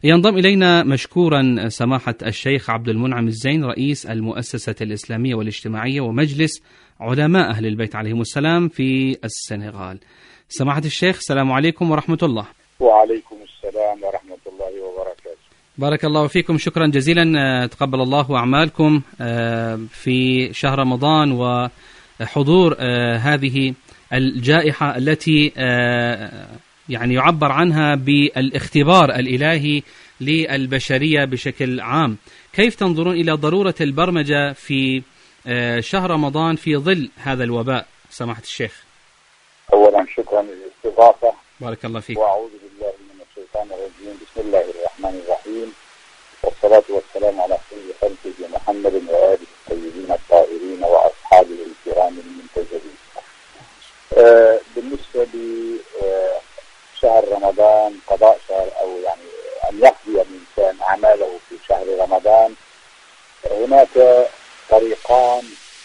ينضم إلينا مشكورا سماحة الشيخ عبد المنعم الزين، رئيس المؤسسة الإسلامية والاجتماعية ومجلس علماء أهل البيت عليهم السلام في السنغال. سماحة الشيخ، السلام عليكم ورحمة الله. وعليكم السلام ورحمة الله وبركاته. بارك الله فيكم، شكرا جزيلا، تقبل الله أعمالكم في شهر رمضان وحضور هذه الجائحة التي يعني يعبر عنها بالاختبار الإلهي للبشرية بشكل عام. كيف تنظرون إلى ضرورة البرمجة في شهر رمضان في ظل هذا الوباء سماحة الشيخ؟ أولا شكرا للاستضافة. بارك الله فيك. وأعوذ بالله من الشيطان الرجيم. بسم الله الرحمن الرحيم، والصلاة والسلام على خير خلقه محمد وآله الطيبين الطاهرين وأصحابه الكرام المنتجبين. بالنسبة لشهر رمضان، قضاء شهر أو يعني أن يقضي الإنسان أعماله في شهر رمضان، هناك طريقان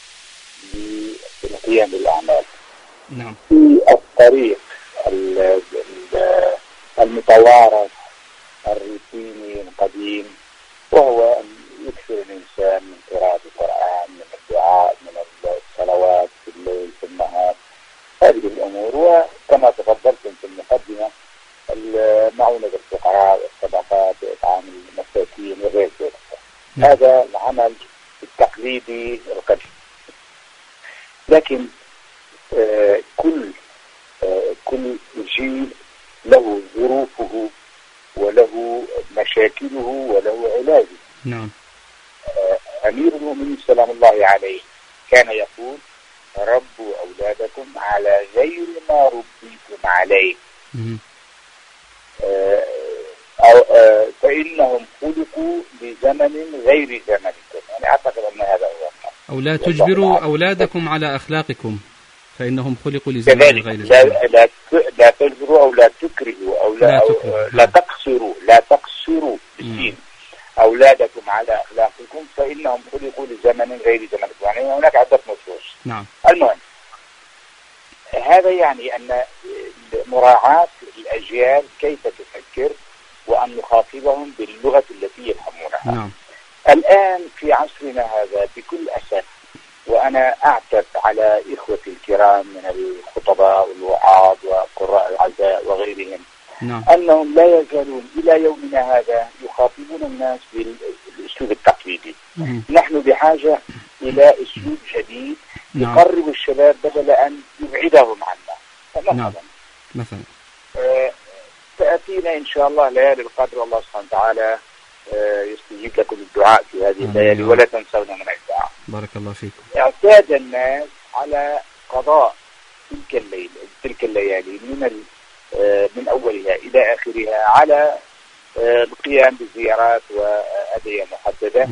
للقيام بالأعمال. نعم. في الطريق المتوارث الروتيني القديم، وهو أن يكثر الإنسان من قراءة القرآن، من الدعاء، من الصلوات في الليل في النهار، هذه الأمور. وكما تفضلتم في المقدمة، المعونة بالفقراء والصدقات وإطعام المساكين وغير ذلك. هذا العمل التقليدي القديم. لكن كل جيل له ظروفه وله مشاكله وله علاجه. نعم. أمير المؤمنين سلام الله عليه كان يقول: ربوا أولادكم على غير ما ربيتم عليه، فإنهم خلقوا لزمن غير زمنكم. يعني أعتقد أن هذا هو. أو لا تجبروا أولادكم على أخلاقكم فإنهم خلقوا لزمن غير زمنكم. لا تجبروا أو لا تكرهوا أو لا تقصروا بالسين أولادكم على أخلاقكم فإنهم خلقوا لزمن غير زمنكم. يعني هناك عدة نصوص. نعم. المهم، هذا يعني أن مراعاة الأجيال كيف تفكر وأن نخاطبهم باللغة التي يفهمونها. نعم. الآن في عصرنا هذا بكل أسف، وأنا أعتب على إخوتي الكرام من الخطباء والوعاظ وقراء العزاء وغيرهم. نعم. أنهم لا يزالون إلى يومنا هذا يخاطبون الناس بالأسلوب التقليدي. نحن بحاجة إلى أسلوب جديد يقرب الشباب بدل أن يبعدهم عنا. مثلا تأتينا إن شاء الله ليالي القدر، والله سبحانه وتعالى يستجيب لكم الدعاء في هذه الليالي، ولا تنسون من الدعاء. بارك الله فيكم. اعتاد الناس على قضاء تلك الليالي من أولها إلى آخرها على القيام بزيارات وأدعية محددة.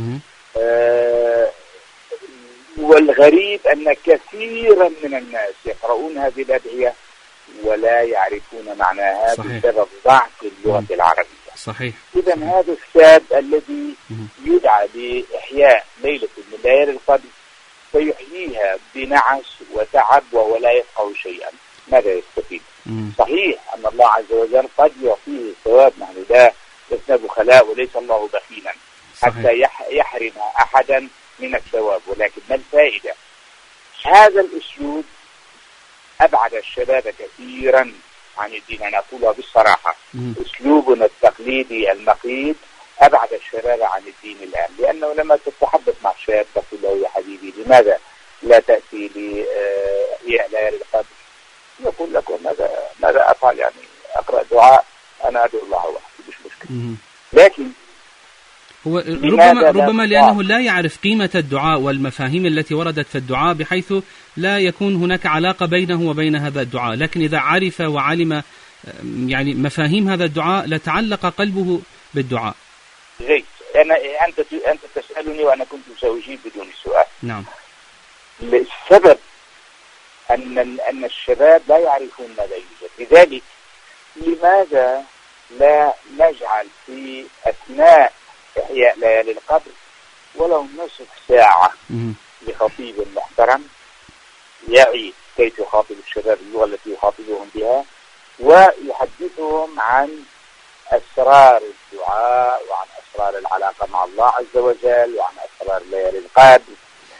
والغريب أن كثيرا من الناس يقرؤون هذه الأدعية ولا يعرفون معناها بسبب ضعف اللغة العربية. صحيح. إذا هذا الشاب الذي يدعى لإحياء ليلة من ليالي القدر فيحييها بنعس وتعب وهو لا يفقه شيئا، ماذا يستفيد؟ صحيح أن الله عز وجل قد يعطيه الثواب، نحن لا لسنا بخلاء وليس الله بخيلا حتى يحرم أحدا من الثواب، ولكن ما الفائدة؟ هذا الأسلوب أبعد الشباب كثيرا عن الدين. أنا أقولها بالصراحة، أسلوبنا التقليدي المقيت أبعد الشباب عن الدين الآن. لأنه لما تتحدث مع الشاب تقول له: يا حبيبي لماذا لا تأتي لإحياء ليالي القدر؟ يقول لك: ماذا أفعل؟ يعني أقرأ دعاء، أنا أدعو الله وحده، مش مشكلة. لكن هو ربما لأنه لا يعرف قيمة الدعاء والمفاهيم التي وردت في الدعاء، بحيث لا يكون هناك علاقة بينه وبين هذا الدعاء. لكن إذا عرف وعلم يعني مفاهيم هذا الدعاء لتعلق قلبه بالدعاء. زيد، أنت تسألني وأنا كنت سأجيب بدون السؤال. نعم. السبب أن الشباب لا يعرفون ماذا يوجد. لذلك لماذا لا نجعل في أثناء إحياء ليالي القدر ولو نصف ساعة لخطيب محترم يعي كيف يخاطب الشباب اللغة التي يخاطبهم بها، ويحدثهم عن أسرار الدعاء، وعن أسرار العلاقة مع الله عز وجل، وعن أسرار ليالي القدر،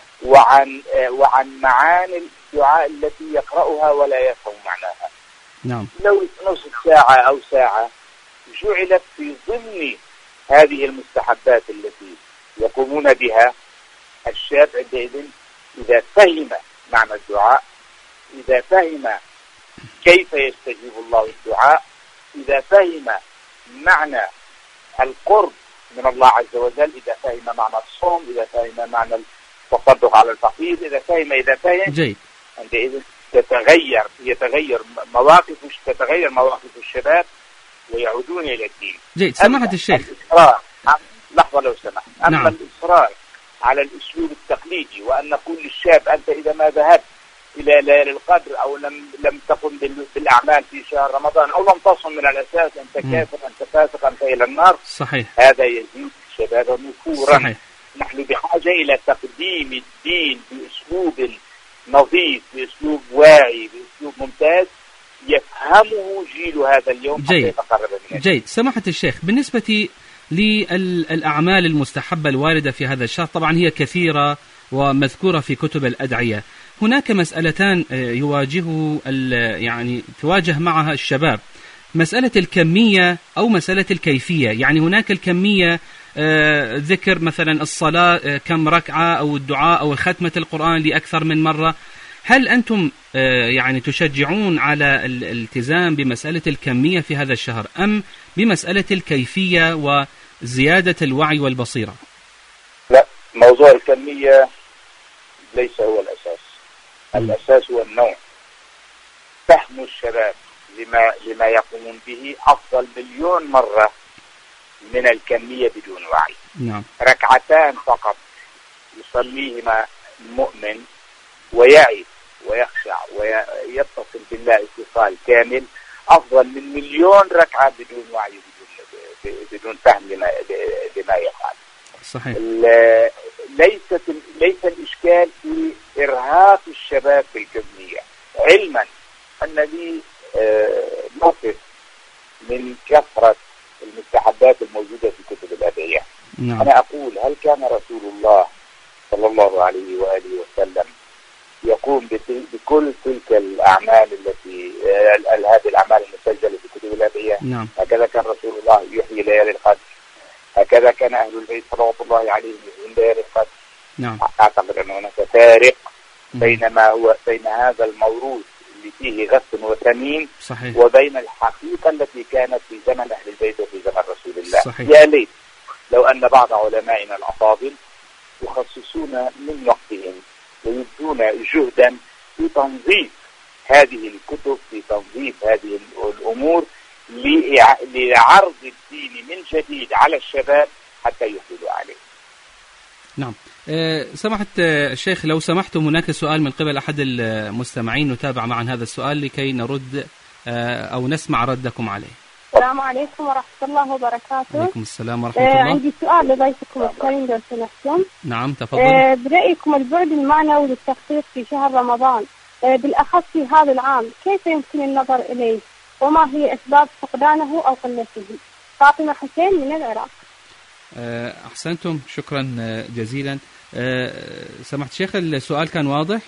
وعن معاني الدعاء التي يقرأها ولا يفهم معناها. نعم. لو نصف ساعة أو ساعة جعلت في ضمن هذه المستحبات التي يقومون بها، الشاب عندئذ إذا فهم معنى الدعاء، إذا فهم كيف يستجيب الله الدعاء، إذا فهم معنى القرب من الله عز وجل، إذا فهم معنى الصوم، إذا فهم معنى التصدق على الفقير، إذا فهم جيد. عندئذ تتغير مواقف الشباب ويعودون إلى الدين. جيد. سماحة الشيخ، لحظة لو سمحت. أما الإصرار على الأسلوب التقليدي، وأن نقول للشاب أنت إذا ما ذهبت إلى ليالي القدر أو لم تقم بالأعمال في شهر رمضان أو لم تصم من الأساس، أنت كافر، أنت فاسق، أنت إلى النار. صحيح. هذا يزيد الشباب نفورا. صحيح. نحن بحاجة إلى تقديم الدين بأسلوب نظيف، بأسلوب واعي، بأسلوب ممتاز يفهمه جيل هذا اليوم حتى يتقرب منه. جيد. سماحة الشيخ، بالنسبة للأعمال المستحبة الواردة في هذا الشهر، طبعا هي كثيرة ومذكورة في كتب الأدعية. هناك مسألتان تواجه معها الشباب، مسألة الكمية أو مسألة الكيفية. يعني هناك الكمية، ذكر مثلا الصلاة كم ركعة، أو الدعاء أو ختمة القرآن لأكثر من مرة. هل أنتم تشجعون على الالتزام بمسألة الكمية في هذا الشهر، أم بمسألة الكيفية وزيادة الوعي والبصيرة؟ لا، موضوع الكمية ليس هو الأساس. الأساس هو النوع. فهم الشباب لما يقومون به أفضل مليون مرة من الكمية بدون وعي. نعم. ركعتان فقط يصليهما المؤمن ويعي ويخشع ويتصل بالله اتصال كامل أفضل من مليون ركعة بدون وعي، بدون فهم لما يفعل. صحيح. ليس الإشكال في إرهاق الشباب بالكمية، علما أن لي موقف من كثرة المستحبات الموجودة في كتب الأدعية. نعم. أنا أقول هل كان رسول الله صلى الله عليه وآله وسلم يقوم بكل تلك الأعمال التي هذه الأعمال المسجلة في كتب الأدعية؟ نعم. هكذا كان رسول الله يحيي ليالي القدر، هكذا كان أهل البيت صلوات الله عليهم يحيون ليالي القدر. نعم. أعتقد أن هناك فارق بين هذا الموروث اللي فيه غث وثمين، صحيح، وبين الحقيقة التي كانت في زمن أهل البيت وفي زمن رسول الله. صحيح. يا ليت لو أن بعض علمائنا الأفاضل يخصصون من وقتهم ويبذلون جهدا في تنظيف هذه الكتب، في تنظيف هذه الأمور لعرض الدين من جديد على الشباب حتى يقبلوا عليه. نعم. سمحت الشيخ، لو سمحتم، هناك سؤال من قبل أحد المستمعين، نتابع معا هذا السؤال لكي نرد أو نسمع ردكم عليه. السلام عليكم ورحمة الله وبركاته. عليكم السلام ورحمة الله. عندي سؤال لضيفكم الكريم لو سمحتم. نعم تفضل. برأيكم البعد المعنوي للتخطيط في شهر رمضان بالأخص في هذا العام كيف يمكن النظر إليه، وما هي أسباب فقدانه أو قلته؟ فاطمة حسين من العراق. أحسنتم، شكرا جزيلا. سمحت شيخ، السؤال كان واضح؟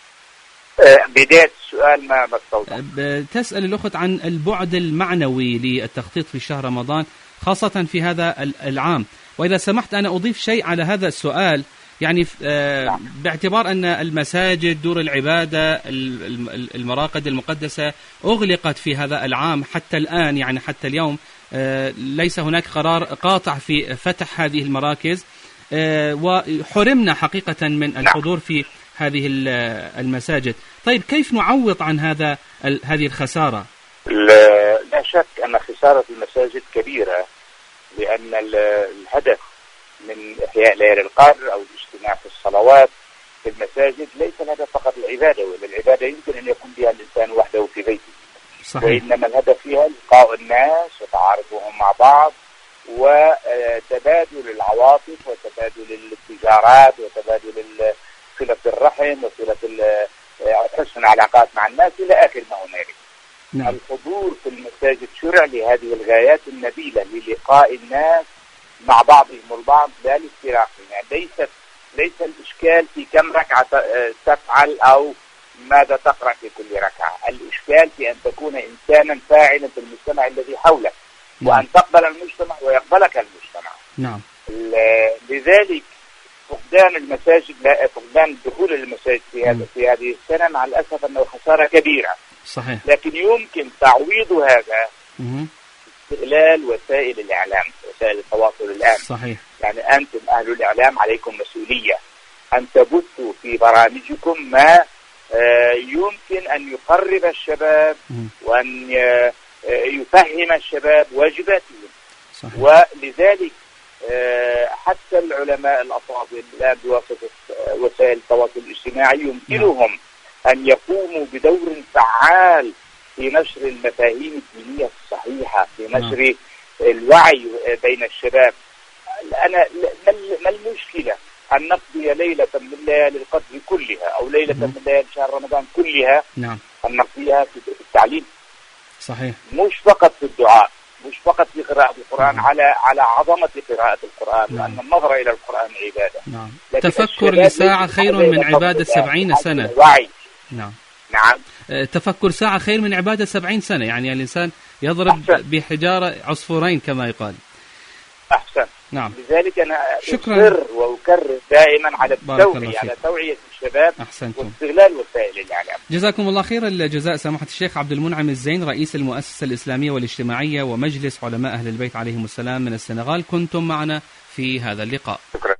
بداية السؤال ما بستوضح. تسأل الأخت عن البعد المعنوي للتخطيط في شهر رمضان خاصة في هذا العام، وإذا سمحت أنا أضيف شيء على هذا السؤال. يعني باعتبار أن المساجد، دور العبادة، المراقد المقدسة أغلقت في هذا العام حتى الآن، يعني حتى اليوم ليس هناك قرار قاطع في فتح هذه المراكز، وحرمنا حقيقة من الحضور في هذه المساجد. طيب كيف نعوض عن هذه الخسارة؟ لا شك أن خسارة المساجد كبيرة، لأن الهدف من إحياء ليالي القدر أو الاجتماع في الصلوات في المساجد ليس الهدف فقط العبادة، وإلا العبادة يمكن أن يكون بها الإنسان وحده في بيته. صحيح. وإنما الهدف فيها لقاء الناس وتعارفهم مع بعض، وتبادل العواطف، وتبادل التجارات، وتبادل صلة الرحم، وصلة حسن العلاقات مع الناس إلى آخر ما هنالك. نعم. الحضور في المساجد شرع لهذه الغايات النبيلة، للقاء الناس مع بعضهم البعض لا لافتراق. يعني ليس الإشكال في كم ركعة تفعل أو ماذا تقرأ في كل ركعة. الإشكال في أن تكون إنسانا فاعلا في المجتمع الذي حولك، وأن تقبل المجتمع ويقبلك المجتمع. نعم. لذلك فقدان المساجد، فقدان دخول المساجد في هذه السنة مع الأسف أنه خسارة كبيرة. صحيح. لكن يمكن تعويض هذا استغلال وسائل الإعلام، وسائل التواصل الآن. صحيح. يعني أنتم أهل الإعلام عليكم مسؤولية أن تبثوا في برامجكم ما يمكن أن يقرب الشباب وأن يفهم الشباب واجباتهم. صحيح. ولذلك حتى العلماء الأفاضل الآن بواسطة وسائل التواصل الاجتماعي يمكنهم أن يقوموا بدور فعال في نشر المفاهيم الدينية الصحيحة، في نشر الوعي بين الشباب. ما المشكلة أن نقضي ليلة من ليالي القدر كلها أو ليلة من ليالي شهر رمضان كلها أن نقضيها في التعليم؟ صحيح. مش فقط في الدعاء، مش فقط في قراءة القرآن، على عظمة قراءة القرآن، وأن النظر إلى القرآن عبادة. نعم. تفكر لساعة خير من عبادة 70 سنة. وعي. نعم. نعم. تفكر ساعة خير من عبادة 70 سنة. يعني الإنسان يضرب بحجارة عصفورين كما يقال. أحسن. نعم. لذلك أنا شكرا. أصر وأكرر دائما على التوعية، على توعية الشباب. أحسنتم. واستغلال وسائل الإعلام. جزاكم الله خير الجزاء سماحة الشيخ عبد المنعم الزين، رئيس المؤسسة الإسلامية والاجتماعية ومجلس علماء أهل البيت عليهم السلام من السنغال، كنتم معنا في هذا اللقاء. شكرا.